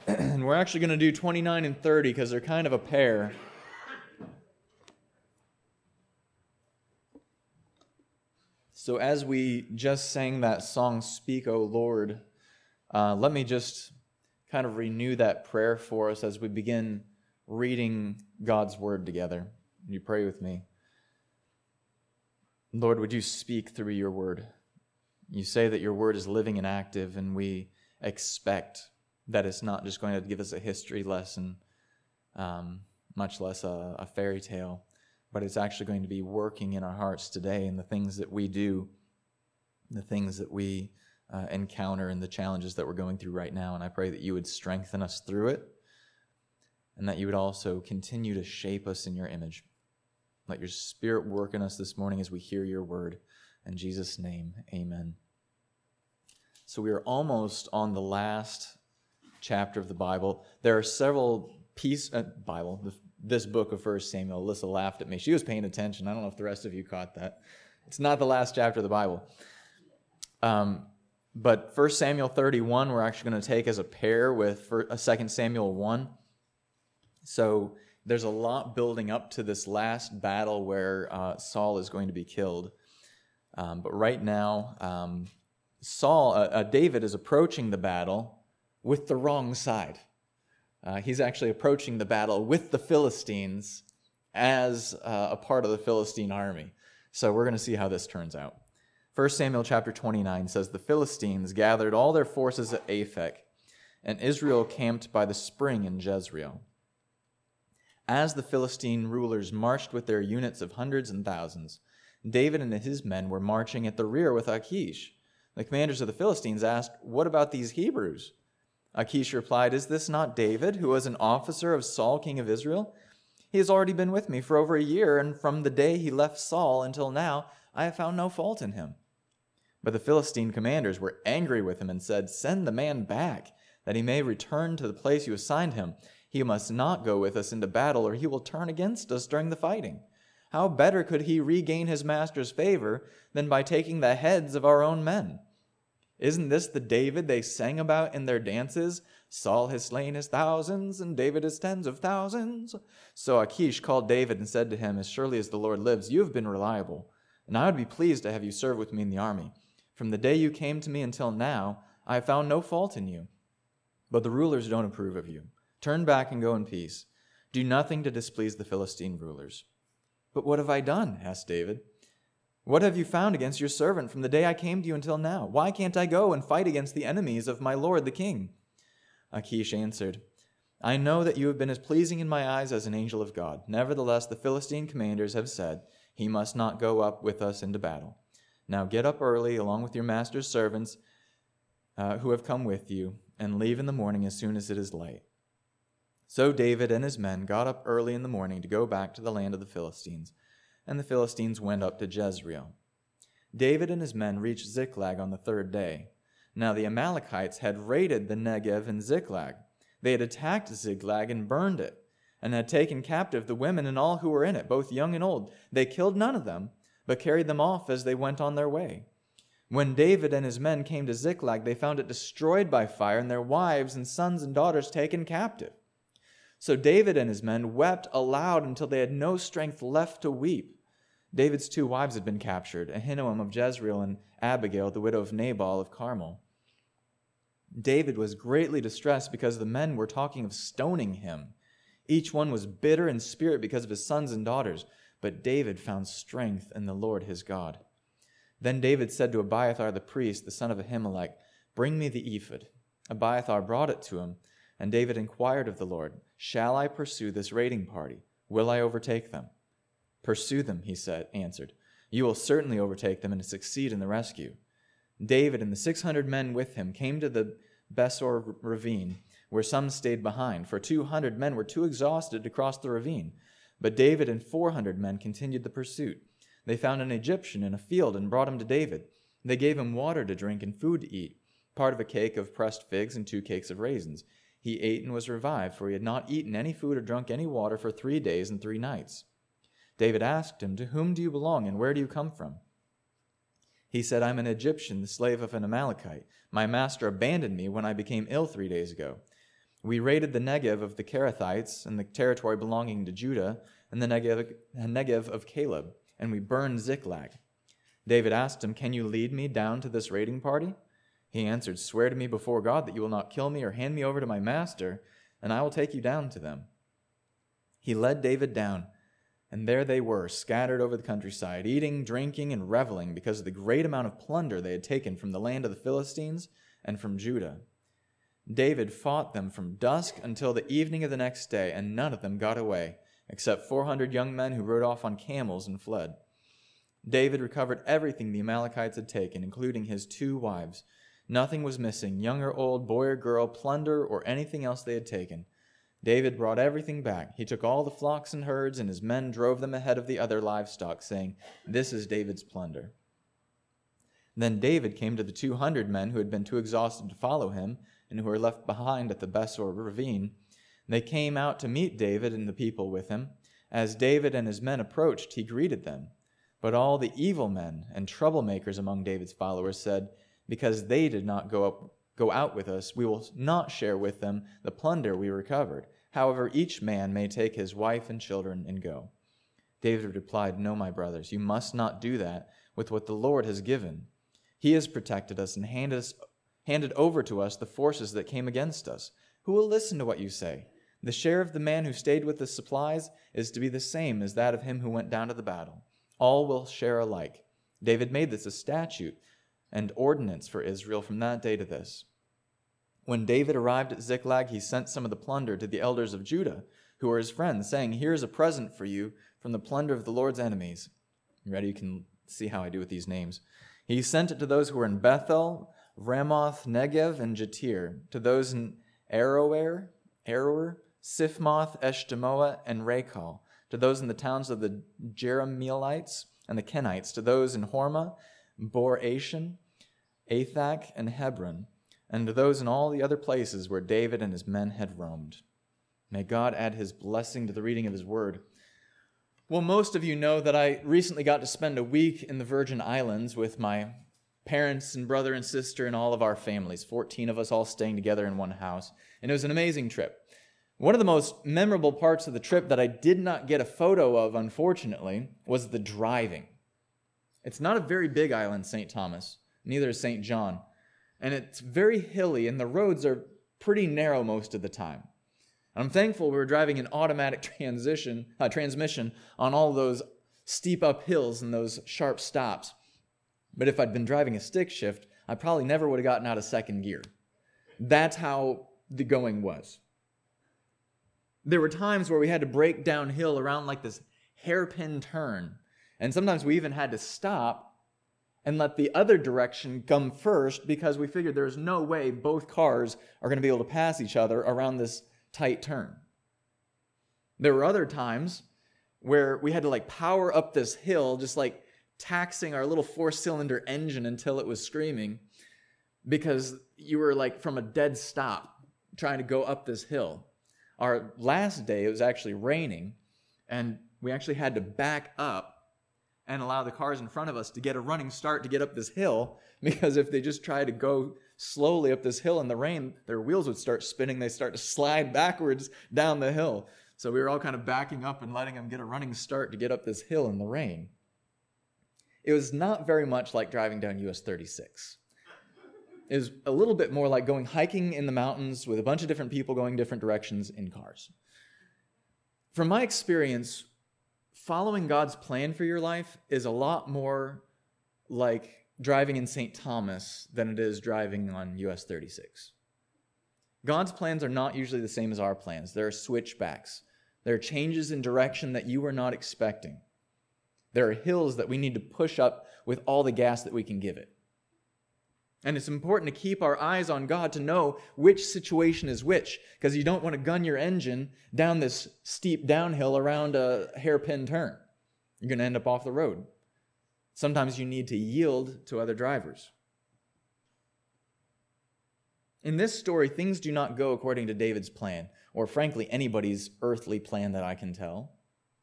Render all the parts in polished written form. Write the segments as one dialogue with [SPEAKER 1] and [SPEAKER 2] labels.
[SPEAKER 1] And we're actually going to do 29 and 30 because they're kind of a pair. So as we just sang that song, Speak, O Lord, let me just kind of renew that prayer for us as we begin reading God's Word together. You pray with me. Lord, would you speak through your Word? You say that your Word is living and active, and we expect that it's not just going to give us a history lesson, much less a fairy tale, but it's actually going to be working in our hearts today in the things that we do, the things that we encounter, and the challenges that we're going through right now. And I pray that you would strengthen us through it, and that you would also continue to shape us in your image. Let your Spirit work in us this morning as we hear your word. In Jesus' name, amen. So we are almost on the last chapter of the Bible. There are several this book of 1 Samuel. Alyssa laughed at me. She was paying attention. I don't know if the rest of you caught that. It's not the last chapter of the Bible. But 1 Samuel 31, we're actually going to take as a pair with 2 Samuel 1. So there's a lot building up to this last battle where Saul is going to be killed. But right now, David is approaching the battle with the wrong side. He's actually approaching the battle with the Philistines as a part of the Philistine army. So we're going to see how this turns out. 1 Samuel chapter 29 says, "The Philistines gathered all their forces at Aphek, and Israel camped by the spring in Jezreel. As the Philistine rulers marched with their units of hundreds and thousands, David and his men were marching at the rear with Achish. The commanders of the Philistines asked, 'What about these Hebrews?' Achish replied, 'Is this not David, who was an officer of Saul, king of Israel? He has already been with me for over a year, and from the day he left Saul until now, I have found no fault in him.' But the Philistine commanders were angry with him and said, 'Send the man back, that he may return to the place you assigned him. He must not go with us into battle, or he will turn against us during the fighting. How better could he regain his master's favor than by taking the heads of our own men? Isn't this the David they sang about in their dances? Saul has slain his thousands, and David his tens of thousands.' So Achish called David and said to him, 'As surely as the Lord lives, you have been reliable, and I would be pleased to have you serve with me in the army. From the day you came to me until now, I have found no fault in you. But the rulers don't approve of you. Turn back and go in peace. Do nothing to displease the Philistine rulers.' 'But what have I done?' asked David. 'What have you found against your servant from the day I came to you until now? Why can't I go and fight against the enemies of my lord the king?' Achish answered, 'I know that you have been as pleasing in my eyes as an angel of God. Nevertheless, the Philistine commanders have said, he must not go up with us into battle. Now get up early, along with your master's servants who have come with you, and leave in the morning as soon as it is light.' So David and his men got up early in the morning to go back to the land of the Philistines, and the Philistines went up to Jezreel. David and his men reached Ziklag on the third day. Now the Amalekites had raided the Negev and Ziklag. They had attacked Ziklag and burned it, and had taken captive the women and all who were in it, both young and old. They killed none of them, but carried them off as they went on their way. When David and his men came to Ziklag, they found it destroyed by fire, and their wives and sons and daughters taken captive. So David and his men wept aloud until they had no strength left to weep. David's two wives had been captured, Ahinoam of Jezreel and Abigail, the widow of Nabal of Carmel. David was greatly distressed because the men were talking of stoning him. Each one was bitter in spirit because of his sons and daughters, but David found strength in the Lord his God. Then David said to Abiathar the priest, the son of Ahimelech, 'Bring me the ephod.' Abiathar brought it to him, and David inquired of the Lord, 'Shall I pursue this raiding party? Will I overtake them?' 'Pursue them,' he answered. 'You will certainly overtake them and succeed in the rescue.' David and the 600 men with him came to the Besor ravine, where some stayed behind, for 200 men were too exhausted to cross the ravine. But David and 400 men continued the pursuit. They found an Egyptian in a field and brought him to David. They gave him water to drink and food to eat, part of a cake of pressed figs and 2 cakes of raisins. He ate and was revived, for he had not eaten any food or drunk any water for 3 days and 3 nights. David asked him, 'To whom do you belong, and where do you come from?' He said, 'I'm an Egyptian, the slave of an Amalekite. My master abandoned me when I became ill 3 days ago. We raided the Negev of the Kerethites and the territory belonging to Judah and the Negev of Caleb, and we burned Ziklag. David asked him, "Can you lead me down to this raiding party?" He answered, "Swear to me before God that you will not kill me or hand me over to my master, and I will take you down to them." He led David down, and there they were, scattered over the countryside, eating, drinking, and reveling because of the great amount of plunder they had taken from the land of the Philistines and from Judah. David fought them from dusk until the evening of the next day, and none of them got away, except 400 young men who rode off on camels and fled. David recovered everything the Amalekites had taken, including his 2 wives. Nothing was missing, young or old, boy or girl, plunder, or anything else they had taken. David brought everything back. He took all the flocks and herds, and his men drove them ahead of the other livestock, saying, "This is David's plunder." Then David came to the 200 men who had been too exhausted to follow him, and who were left behind at the Besor ravine. They came out to meet David and the people with him. As David and his men approached, he greeted them. But all the evil men and troublemakers among David's followers said, "Because they did not go out with us, we will not share with them the plunder we recovered. However, each man may take his wife and children and go." David replied, "No, my brothers, you must not do that with what the Lord has given. He has protected us and handed over to us the forces that came against us. Who will listen to what you say? The share of the man who stayed with the supplies is to be the same as that of him who went down to the battle. All will share alike." David made this a statute and ordinance for Israel from that day to this. When David arrived at Ziklag, he sent some of the plunder to the elders of Judah, who were his friends, saying, "Here is a present for you from the plunder of the Lord's enemies." You ready? You can see how I do with these names. He sent it to those who were in Bethel, Ramoth, Negev, and Jatir, to those in Aroer, Sifmoth, Eshtemoa, and Rachal, to those in the towns of the Jerahmeelites and the Kenites, to those in Hormah, Bor-Ashan, Athak, and Hebron, and to those in all the other places where David and his men had roamed. May God add his blessing to the reading of his word. Well, most of you know that I recently got to spend a week in the Virgin Islands with my parents and brother and sister and all of our families, 14 of us all staying together in one house. And it was an amazing trip. One of the most memorable parts of the trip that I did not get a photo of, unfortunately, was the driving. It's not a very big island, St. Thomas. Neither is St. John. And it's very hilly, and the roads are pretty narrow most of the time. I'm thankful we were driving an automatic transmission on all those steep up hills and those sharp stops. But if I'd been driving a stick shift, I probably never would have gotten out of second gear. That's how the going was. There were times where we had to brake downhill around like this hairpin turn. And sometimes we even had to stop and let the other direction come first because we figured there's no way both cars are going to be able to pass each other around this tight turn. There were other times where we had to power up this hill, just taxing our little 4-cylinder engine until it was screaming because you were from a dead stop trying to go up this hill. Our last day, it was actually raining, and we actually had to back up and allow the cars in front of us to get a running start to get up this hill, because if they just tried to go slowly up this hill in the rain, their wheels would start spinning. They start to slide backwards down the hill. So we were all kind of backing up and letting them get a running start to get up this hill in the rain. It was not very much like driving down US 36. It was a little bit more like going hiking in the mountains with a bunch of different people going different directions in cars. From my experience, following God's plan for your life is a lot more like driving in St. Thomas than it is driving on US 36. God's plans are not usually the same as our plans. There are switchbacks. There are changes in direction that you were not expecting. There are hills that we need to push up with all the gas that we can give it. And it's important to keep our eyes on God to know which situation is which, because you don't want to gun your engine down this steep downhill around a hairpin turn. You're going to end up off the road. Sometimes you need to yield to other drivers. In this story, things do not go according to David's plan, or frankly, anybody's earthly plan that I can tell.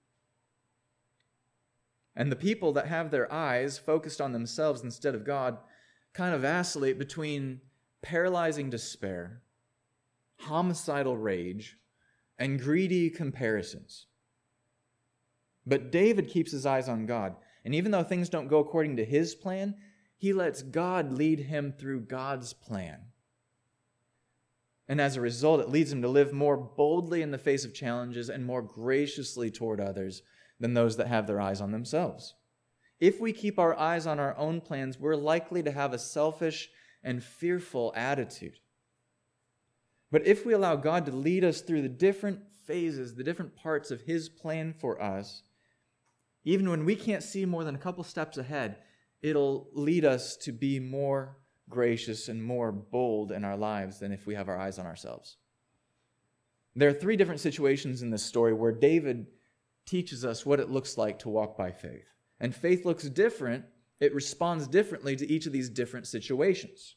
[SPEAKER 1] And the people that have their eyes focused on themselves instead of God kind of vacillate between paralyzing despair homicidal rage, and greedy comparisons. But David keeps his eyes on God, and even though things don't go according to his plan, he lets God lead him through God's plan. And as a result, it leads him to live more boldly in the face of challenges and more graciously toward others than those that have their eyes on themselves. If we keep our eyes on our own plans, we're likely to have a selfish and fearful attitude. But if we allow God to lead us through the different phases, the different parts of his plan for us, even when we can't see more than a couple steps ahead, it'll lead us to be more gracious and more bold in our lives than if we have our eyes on ourselves. There are 3 different situations in this story where David teaches us what it looks like to walk by faith. And faith looks different. It responds differently to each of these different situations.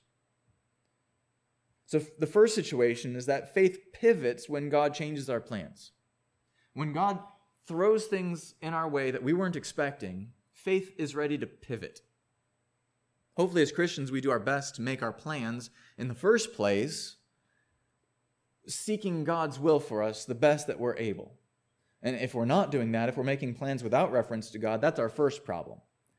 [SPEAKER 1] So the first situation is that faith pivots when God changes our plans. When God throws things in our way that we weren't expecting, faith is ready to pivot. Hopefully, as Christians, we do our best to make our plans in the first place, seeking God's will for us the best that we're able. And if we're not doing that, if we're making plans without reference to God, that's our first problem.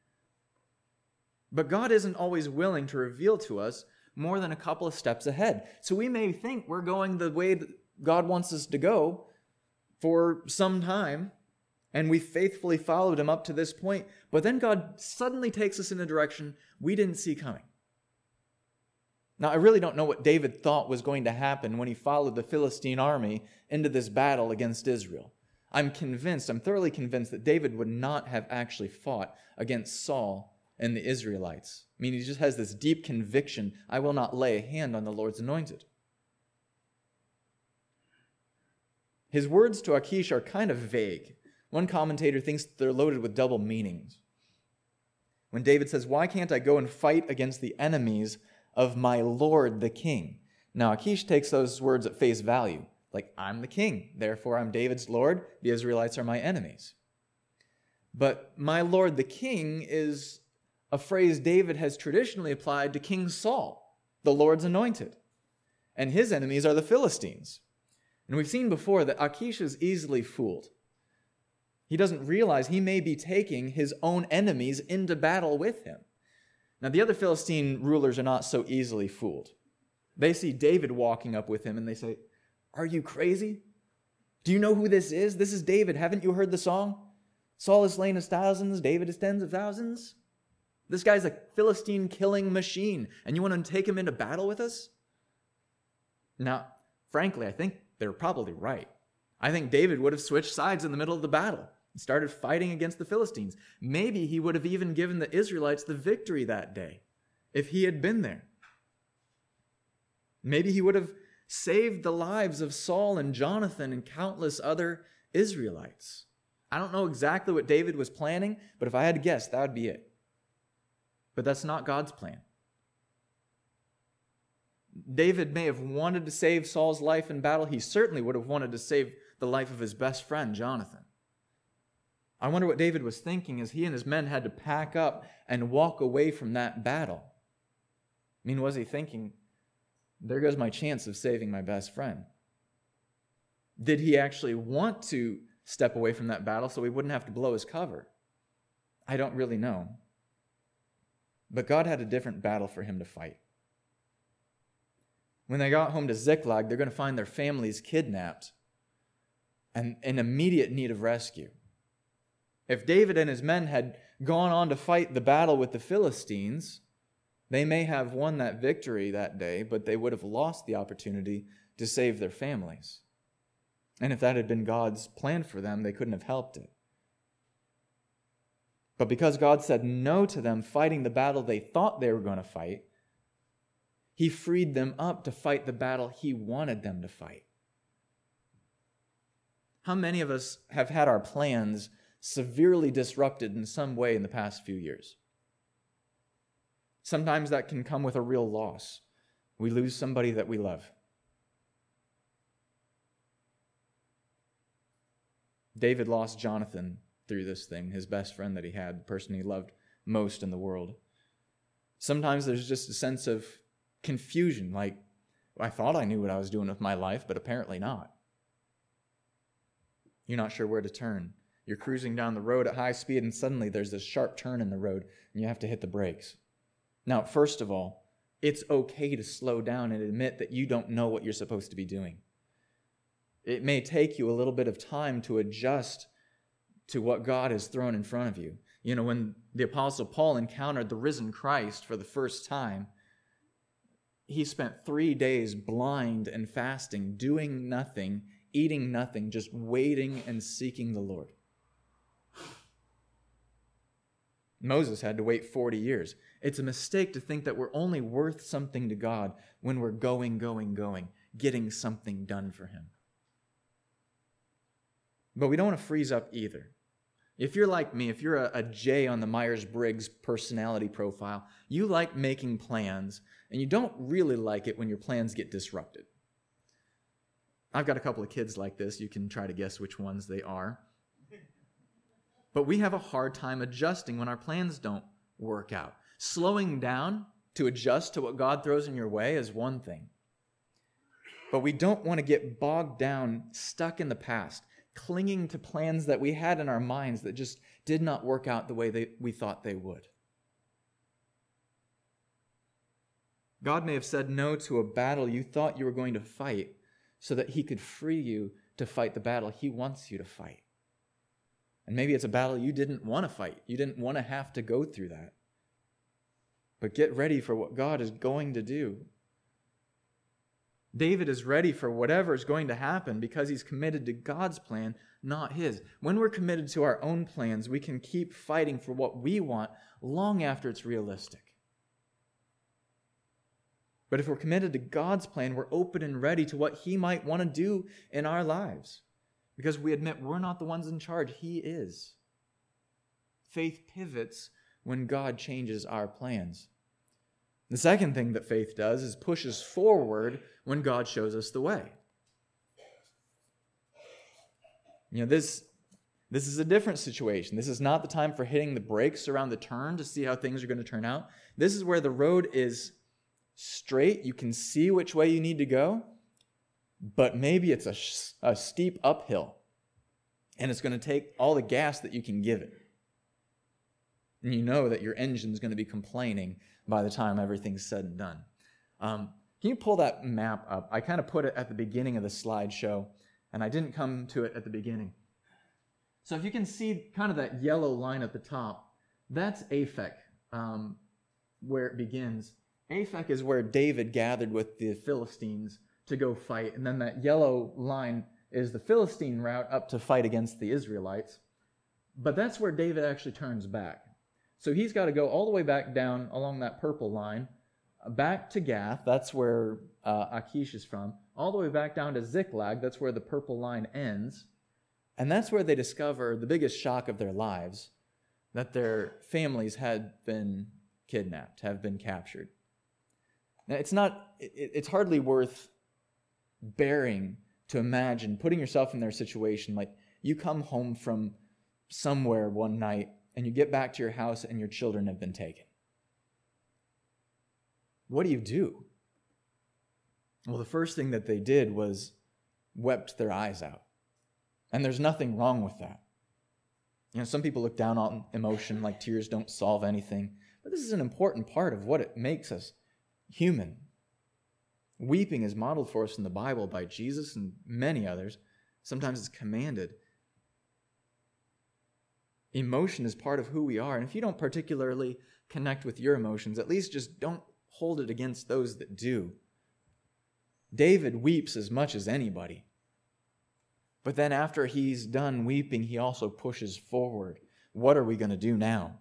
[SPEAKER 1] But God isn't always willing to reveal to us more than a couple of steps ahead. So we may think we're going the way that God wants us to go for some time, and we faithfully followed him up to this point, but then God suddenly takes us in a direction we didn't see coming. Now, I really don't know what David thought was going to happen when he followed the Philistine army into this battle against Israel. I'm thoroughly convinced that David would not have actually fought against Saul and the Israelites. I mean, he just has this deep conviction, I will not lay a hand on the Lord's anointed. His words to Achish are kind of vague. One commentator thinks they're loaded with double meanings. When David says, "Why can't I go and fight against the enemies of my Lord the king?" Now, Achish takes those words at face value. Like, I'm the king, therefore I'm David's Lord, the Israelites are my enemies. But my Lord the king is a phrase David has traditionally applied to King Saul, the Lord's anointed. And his enemies are the Philistines. And we've seen before that Achish is easily fooled. He doesn't realize he may be taking his own enemies into battle with him. Now, the other Philistine rulers are not so easily fooled. They see David walking up with him and they say, "Are you crazy? Do you know who this is? This is David. Haven't you heard the song? Saul has slain his thousands, David his tens of thousands. This guy's a Philistine killing machine, and you want to take him into battle with us?" Now, frankly, I think they're probably right. I think David would have switched sides in the middle of the battle and started fighting against the Philistines. Maybe he would have even given the Israelites the victory that day if he had been there. Maybe he would have saved the lives of Saul and Jonathan and countless other Israelites. I don't know exactly what David was planning, but if I had to guess, that would be it. But that's not God's plan. David may have wanted to save Saul's life in battle. He certainly would have wanted to save the life of his best friend, Jonathan. I wonder what David was thinking as he and his men had to pack up and walk away from that battle. I mean, was he thinking, there goes my chance of saving my best friend? Did he actually want to step away from that battle so he wouldn't have to blow his cover? I don't really know. But God had a different battle for him to fight. When they got home to Ziklag, they're going to find their families kidnapped and in immediate need of rescue. If David and his men had gone on to fight the battle with the Philistines, they may have won that victory that day, but they would have lost the opportunity to save their families. And if that had been God's plan for them, they couldn't have helped it. But because God said no to them fighting the battle they thought they were going to fight, he freed them up to fight the battle he wanted them to fight. How many of us have had our plans severely disrupted in some way in the past few years? Sometimes that can come with a real loss. We lose somebody that we love. David lost Jonathan through this thing, his best friend that he had, the person he loved most in the world. Sometimes there's just a sense of confusion, like, I thought I knew what I was doing with my life, but apparently not. You're not sure where to turn. You're cruising down the road at high speed, and suddenly there's this sharp turn in the road, and you have to hit the brakes. Now, first of all, it's okay to slow down and admit that you don't know what you're supposed to be doing. It may take you a little bit of time to adjust to what God has thrown in front of you. You know, when the Apostle Paul encountered the risen Christ for the first time, he spent 3 days blind and fasting, doing nothing, eating nothing, just waiting and seeking the Lord. Moses had to wait 40 years. It's a mistake to think that we're only worth something to God when we're going, getting something done for Him. But we don't want to freeze up either. If you're like me, if you're a J on the Myers-Briggs personality profile, you like making plans, and you don't really like it when your plans get disrupted. I've got a couple of kids like this. You can try to guess which ones they are. But we have a hard time adjusting when our plans don't work out. Slowing down to adjust to what God throws in your way is one thing. But we don't want to get bogged down, stuck in the past, clinging to plans that we had in our minds that just did not work out the way we thought they would. God may have said no to a battle you thought you were going to fight so that He could free you to fight the battle He wants you to fight. And maybe it's a battle you didn't want to fight. You didn't want to have to go through that. But get ready for what God is going to do. David is ready for whatever is going to happen because he's committed to God's plan, not his. When we're committed to our own plans, we can keep fighting for what we want long after it's realistic. But if we're committed to God's plan, we're open and ready to what He might want to do in our lives. Because we admit we're not the ones in charge. He is. Faith pivots when God changes our plans. The second thing that faith does is pushes forward when God shows us the way. You know, this is a different situation. This is not the time for hitting the brakes around the turn to see how things are going to turn out. This is where the road is straight. You can see which way you need to go. But maybe it's a steep uphill, and it's going to take all the gas that you can give it. And you know that your engine's going to be complaining by the time everything's said and done. Can you pull that map up? I kind of put it at the beginning of the slideshow, and I didn't come to it at the beginning. So if you can see kind of that yellow line at the top, that's Aphek, where it begins. Aphek is where David gathered with the Philistines to go fight. And then that yellow line is the Philistine route up to fight against the Israelites. But that's where David actually turns back. So he's got to go all the way back down along that purple line, back to Gath, that's where Achish is from, all the way back down to Ziklag, that's where the purple line ends. And that's where they discover the biggest shock of their lives, that their families had been kidnapped, have been captured. Now, it's hardly worth bearing to imagine putting yourself in their situation. Like, you come home from somewhere one night and you get back to your house and your children have been taken. What do? Well, the first thing that they did was wept their eyes out. And there's nothing wrong with that. You know, some people look down on emotion like tears don't solve anything, but this is an important part of what it makes us human. Weeping is modeled for us in the Bible by Jesus and many others. Sometimes it's commanded. Emotion is part of who we are. And if you don't particularly connect with your emotions, at least just don't hold it against those that do. David weeps as much as anybody. But then after he's done weeping, he also pushes forward. What are we going to do now?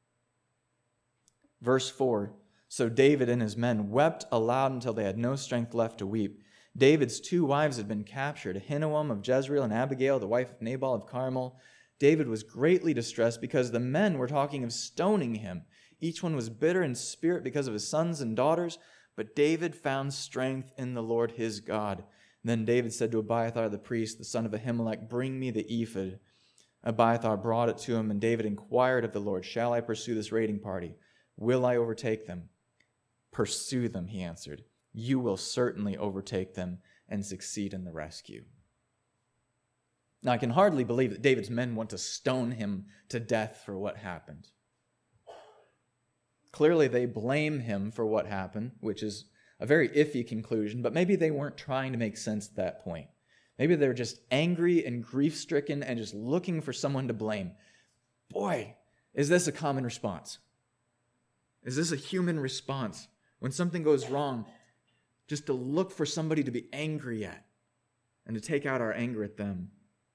[SPEAKER 1] Verse 4, so David and his men wept aloud until they had no strength left to weep. David's 2 wives had been captured, Ahinoam of Jezreel and Abigail, the wife of Nabal of Carmel. David was greatly distressed because the men were talking of stoning him. Each one was bitter in spirit because of his sons and daughters, but David found strength in the Lord his God. Then David said to Abiathar the priest, the son of Ahimelech, bring me the ephod. Abiathar brought it to him, and David inquired of the Lord, shall I pursue this raiding party? Will I overtake them? Pursue them, he answered. you will certainly overtake them and succeed in the rescue. Now, I can hardly believe that David's men want to stone him to death for what happened. Clearly, they blame him for what happened, which is a very iffy conclusion, but maybe they weren't trying to make sense at that point. Maybe they're just angry and grief-stricken and just looking for someone to blame. Boy, is this a common response? Is this a human response? When something goes wrong, just to look for somebody to be angry at and to take out our anger at them.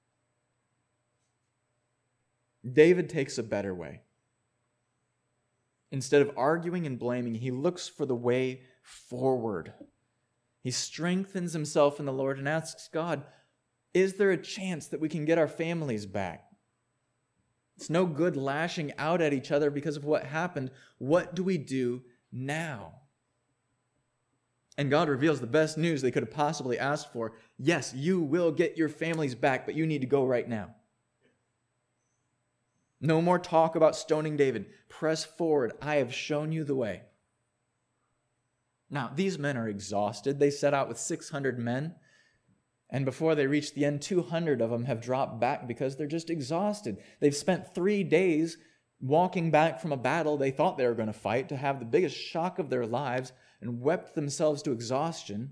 [SPEAKER 1] David takes a better way. Instead of arguing and blaming, he looks for the way forward. He strengthens himself in the Lord and asks God, is there a chance that we can get our families back? It's no good lashing out at each other because of what happened. What do we do now? And God reveals the best news they could have possibly asked for. Yes, you will get your families back, but you need to go right now. No more talk about stoning David. Press forward. I have shown you the way. Now, these men are exhausted. They set out with 600 men, and before they reach the end, 200 of them have dropped back because they're just exhausted. They've spent 3 days walking back from a battle they thought they were going to fight, to have the biggest shock of their lives, and wept themselves to exhaustion.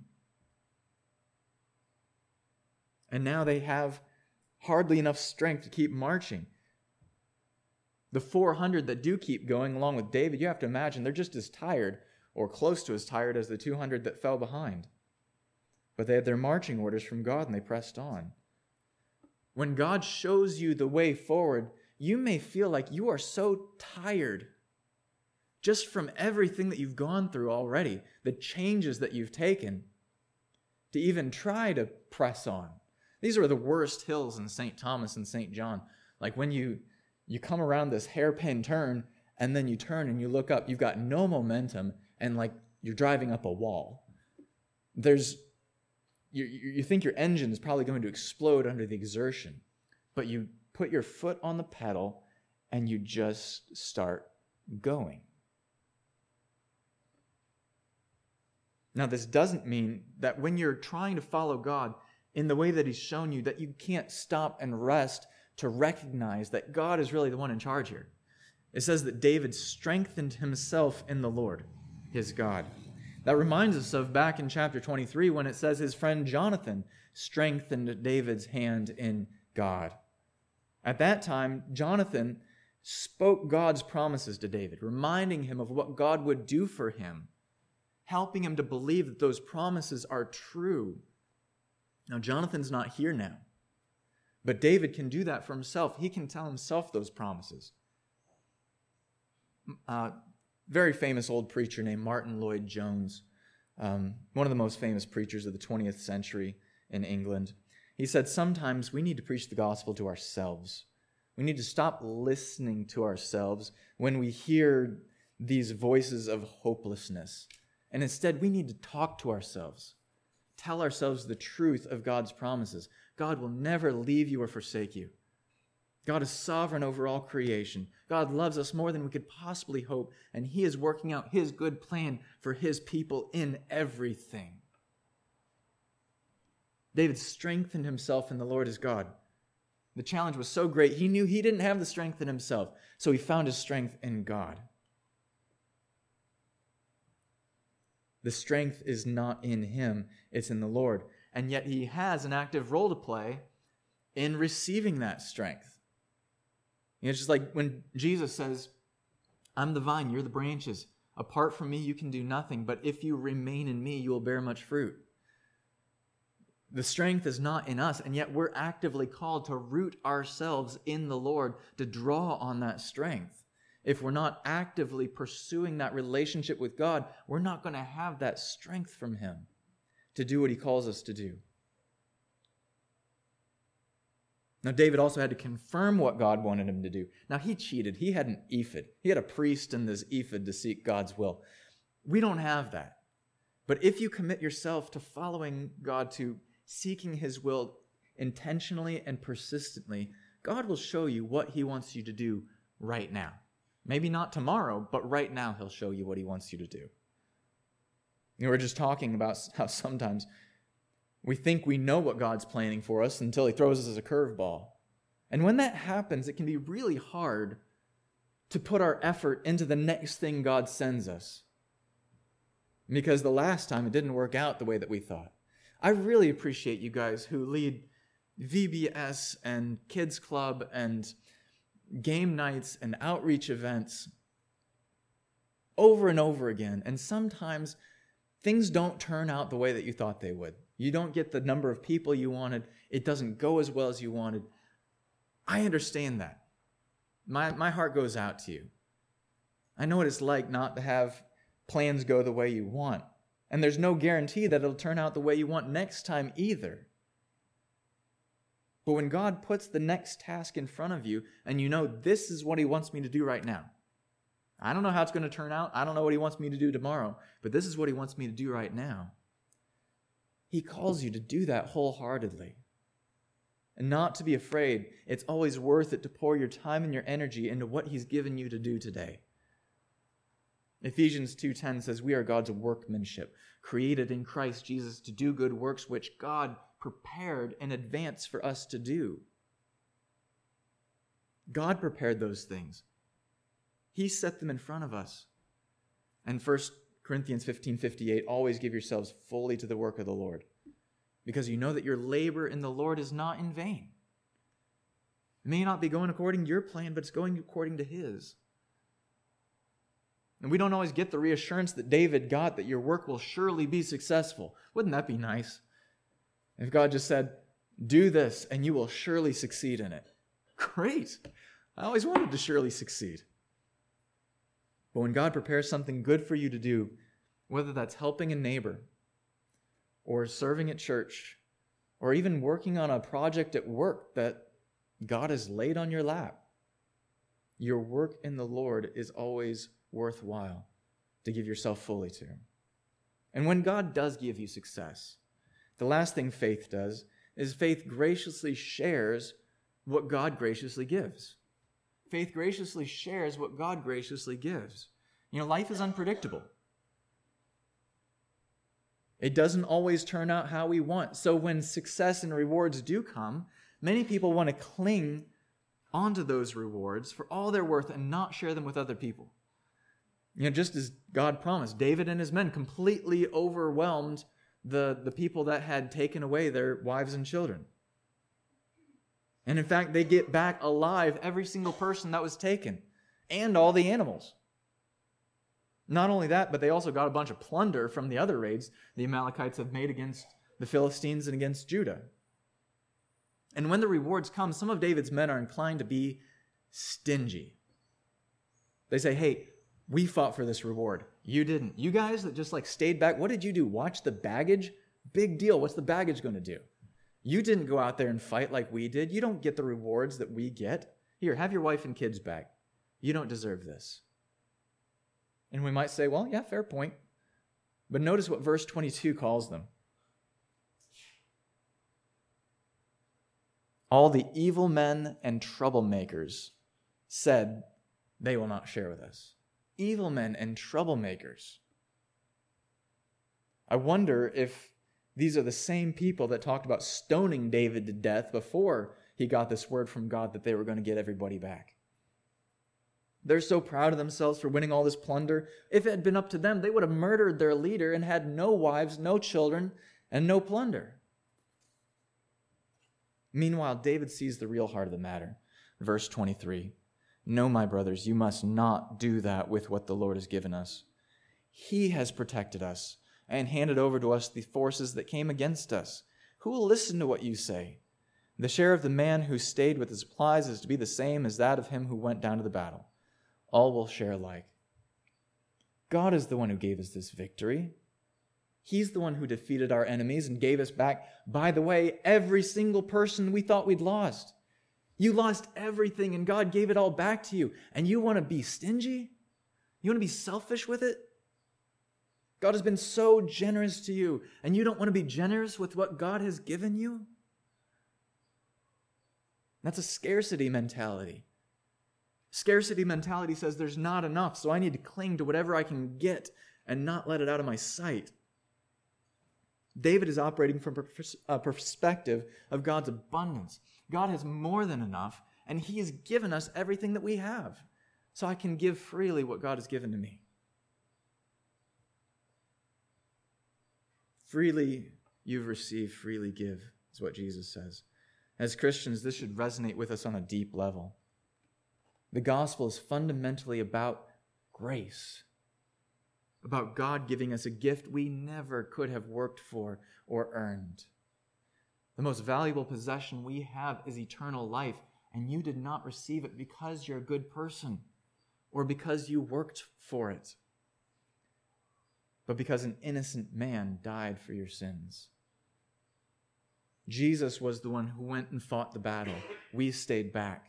[SPEAKER 1] And now they have hardly enough strength to keep marching. The 400 that do keep going along with David, you have to imagine they're just as tired or close to as tired as the 200 that fell behind. But they had their marching orders from God and they pressed on. When God shows you the way forward, you may feel like you are so tired just from everything that you've gone through already, the changes that you've taken, to even try to press on. These are the worst hills in St. Thomas and St. John. Like when you come around this hairpin turn, and then you turn and you look up, you've got no momentum, and like you're driving up a wall. You think your engine is probably going to explode under the exertion, but you put your foot on the pedal and you just start going. Now, this doesn't mean that when you're trying to follow God in the way that He's shown you, that you can't stop and rest to recognize that God is really the one in charge here. It says that David strengthened himself in the Lord, his God. That reminds us of back in chapter 23 when it says his friend Jonathan strengthened David's hand in God. At that time, Jonathan spoke God's promises to David, reminding him of what God would do for him, helping him to believe that those promises are true. Now, Jonathan's not here now, but David can do that for himself. He can tell himself those promises. Very famous old preacher named Martin Lloyd-Jones, one of the most famous preachers of the 20th century in England. He said, sometimes we need to preach the gospel to ourselves. We need to stop listening to ourselves when we hear these voices of hopelessness. And instead, we need to talk to ourselves. Tell ourselves the truth of God's promises. God will never leave you or forsake you. God is sovereign over all creation. God loves us more than we could possibly hope, and He is working out His good plan for His people in everything. David strengthened himself in the Lord his God. The challenge was so great, he knew he didn't have the strength in himself, so he found his strength in God. The strength is not in him, it's in the Lord. And yet he has an active role to play in receiving that strength. It's just like when Jesus says, I'm the vine, you're the branches. Apart from me, you can do nothing, but if you remain in me, you will bear much fruit. The strength is not in us, and yet we're actively called to root ourselves in the Lord, to draw on that strength. If we're not actively pursuing that relationship with God, we're not going to have that strength from Him to do what He calls us to do. Now, David also had to confirm what God wanted him to do. Now, he cheated. He had an ephod. He had a priest in this ephod to seek God's will. We don't have that. But if you commit yourself to following God, to seeking His will intentionally and persistently, God will show you what He wants you to do right now. Maybe not tomorrow, but right now He'll show you what He wants you to do. We were just talking about how sometimes we think we know what God's planning for us until he throws us as a curveball. And when that happens, it can be really hard to put our effort into the next thing God sends us. Because the last time it didn't work out the way that we thought. I really appreciate you guys who lead VBS and Kids Club and game nights and outreach events over and over again. And sometimes things don't turn out the way that you thought they would. You don't get the number of people you wanted. It doesn't go as well as you wanted. I understand that. My heart goes out to you. I know what it's like not to have plans go the way you want. And there's no guarantee that it'll turn out the way you want next time either. But when God puts the next task in front of you and you know this is what he wants me to do right now. I don't know how it's going to turn out. I don't know what he wants me to do tomorrow. But this is what he wants me to do right now. He calls you to do that wholeheartedly. And not to be afraid. It's always worth it to pour your time and your energy into what he's given you to do today. Ephesians 2:10 says, we are God's workmanship, created in Christ Jesus to do good works which God prepared in advance for us to do. God prepared those things. He set them in front of us. And 1 Corinthians 15:58, always give yourselves fully to the work of the Lord, because you know that your labor in the Lord is not in vain. It may not be going according to your plan, but it's going according to his. And we don't always get the reassurance that David got that your work will surely be successful. Wouldn't that be nice? If God just said, do this and you will surely succeed in it. Great. I always wanted to surely succeed. But when God prepares something good for you to do, whether that's helping a neighbor or serving at church or even working on a project at work that God has laid on your lap, your work in the Lord is always worthwhile to give yourself fully to. And when God does give you success, the last thing faith does is faith graciously shares what God graciously gives. Faith graciously shares what God graciously gives. You know, life is unpredictable. It doesn't always turn out how we want. So when success and rewards do come, many people want to cling onto those rewards for all they're worth and not share them with other people. You know, just as God promised, David and his men completely overwhelmed the people that had taken away their wives and children. And in fact, they get back alive every single person that was taken and all the animals. Not only that, but they also got a bunch of plunder from the other raids the Amalekites have made against the Philistines and against Judah. And when the rewards come, some of David's men are inclined to be stingy. They say, hey, we fought for this reward. You didn't. You guys that just stayed back, what did you do? Watch the baggage? Big deal. What's the baggage going to do? You didn't go out there and fight like we did. You don't get the rewards that we get. Here, have your wife and kids back. You don't deserve this. And we might say, well, yeah, fair point. But notice what verse 22 calls them. All the evil men and troublemakers said they will not share with us. Evil men and troublemakers. I wonder if these are the same people that talked about stoning David to death before he got this word from God that they were going to get everybody back. They're so proud of themselves for winning all this plunder. If it had been up to them, they would have murdered their leader and had no wives, no children, and no plunder. Meanwhile, David sees the real heart of the matter. Verse 23. No, my brothers, you must not do that with what the Lord has given us. He has protected us and handed over to us the forces that came against us. Who will listen to what you say? The share of the man who stayed with his supplies is to be the same as that of him who went down to the battle. All will share alike. God is the one who gave us this victory. He's the one who defeated our enemies and gave us back, by the way, every single person we thought we'd lost. You lost everything and God gave it all back to you. And you want to be stingy? You want to be selfish with it? God has been so generous to you, and you don't want to be generous with what God has given you? That's a scarcity mentality. Scarcity mentality says there's not enough, so I need to cling to whatever I can get and not let it out of my sight. David is operating from a perspective of God's abundance. God has more than enough, and he has given us everything that we have. So I can give freely what God has given to me. Freely you've received, freely give, is what Jesus says. As Christians, this should resonate with us on a deep level. The gospel is fundamentally about grace, about God giving us a gift we never could have worked for or earned. The most valuable possession we have is eternal life, and you did not receive it because you're a good person or because you worked for it, but because an innocent man died for your sins. Jesus was the one who went and fought the battle. We stayed back.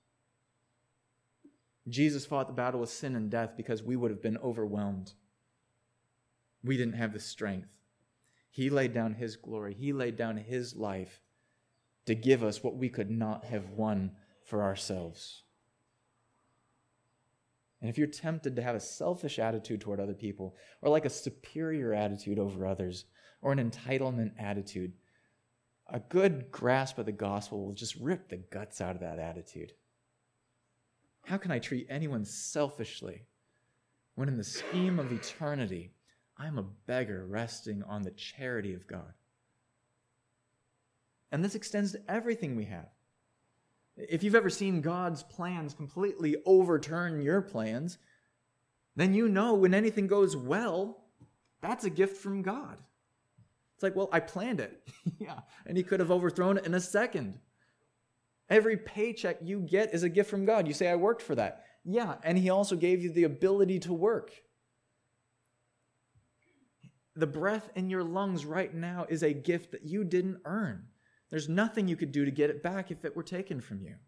[SPEAKER 1] Jesus fought the battle with sin and death because we would have been overwhelmed. We didn't have the strength. He laid down his glory. He laid down his life to give us what we could not have won for ourselves. And if you're tempted to have a selfish attitude toward other people, or like a superior attitude over others, or an entitlement attitude, a good grasp of the gospel will just rip the guts out of that attitude. How can I treat anyone selfishly when in the scheme of eternity, I'm a beggar resting on the charity of God? And this extends to everything we have. If you've ever seen God's plans completely overturn your plans, then you know when anything goes well, that's a gift from God. It's like, well, I planned it. Yeah, and he could have overthrown it in a second. Every paycheck you get is a gift from God. You say, I worked for that. Yeah, and he also gave you the ability to work. The breath in your lungs right now is a gift that you didn't earn. There's nothing you could do to get it back if it were taken from you.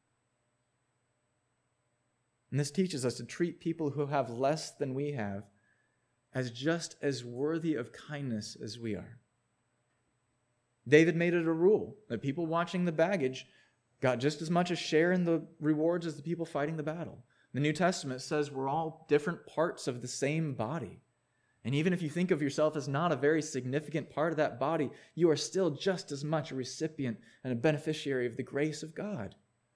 [SPEAKER 1] And this teaches us to treat people who have less than we have as just as worthy of kindness as we are. David made it a rule that people watching the baggage got just as much a share in the rewards as the people fighting the battle. The New Testament says we're all different parts of the same body. And even if you think of yourself as not a very significant part of that body, you are still just as much a recipient and a beneficiary of the grace of God.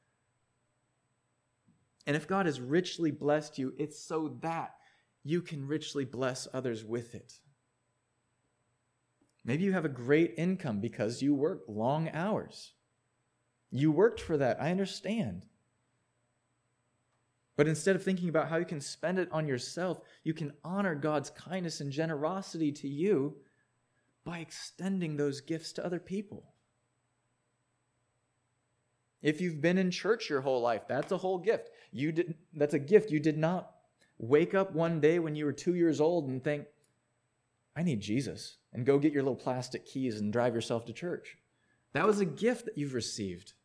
[SPEAKER 1] And if God has richly blessed you, it's so that you can richly bless others with it. Maybe you have a great income because you work long hours. You worked for that, I understand. But instead of thinking about how you can spend it on yourself, you can honor God's kindness and generosity to you by extending those gifts to other people. If you've been in church your whole life, that's a whole gift. That's a gift. You did not wake up one day when you were 2 years old and think, I need Jesus, and go get your little plastic keys and drive yourself to church. That was a gift that you've received.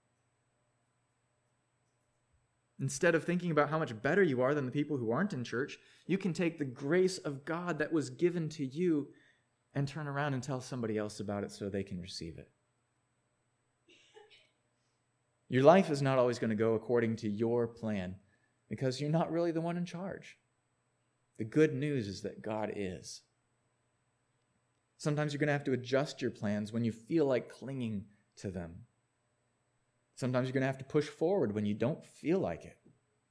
[SPEAKER 1] Instead of thinking about how much better you are than the people who aren't in church, you can take the grace of God that was given to you and turn around and tell somebody else about it so they can receive it. Your life is not always going to go according to your plan because you're not really the one in charge. The good news is that God is. Sometimes you're going to have to adjust your plans when you feel like clinging to them. Sometimes you're going to have to push forward when you don't feel like it.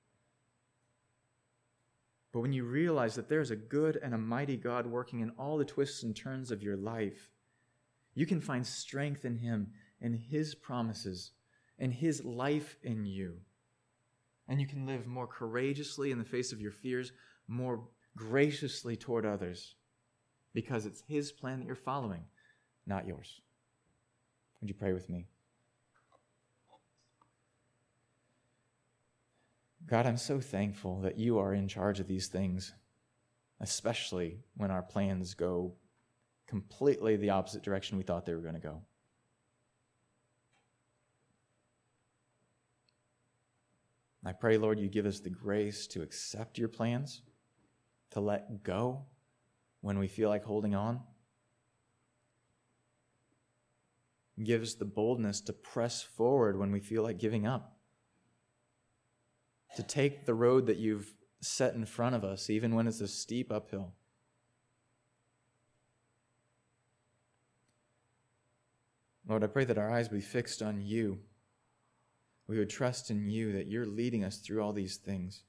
[SPEAKER 1] But when you realize that there's a good and a mighty God working in all the twists and turns of your life, you can find strength in Him, in His promises, in His life in you. And you can live more courageously in the face of your fears, more graciously toward others, because it's His plan that you're following, not yours. Would you pray with me? God, I'm so thankful that you are in charge of these things, especially when our plans go completely the opposite direction we thought they were going to go. I pray, Lord, you give us the grace to accept your plans, to let go when we feel like holding on. Give us the boldness to press forward when we feel like giving up. To take the road that you've set in front of us, even when it's a steep uphill. Lord, I pray that our eyes be fixed on you. We would trust in you that you're leading us through all these things.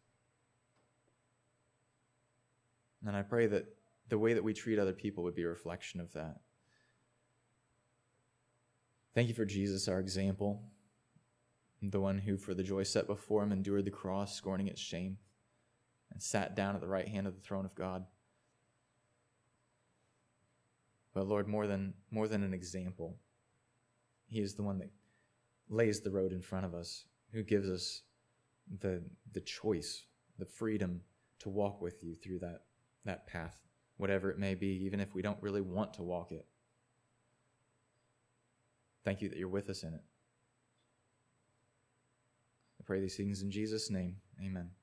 [SPEAKER 1] And I pray that the way that we treat other people would be a reflection of that. Thank you for Jesus, our example, the one who, for the joy set before him, endured the cross, scorning its shame, and sat down at the right hand of the throne of God. But Lord, more than an example, he is the one that lays the road in front of us, who gives us the choice, the freedom to walk with you through that path, whatever it may be, even if we don't really want to walk it. Thank you that you're with us in it. I pray these things in Jesus' name. Amen.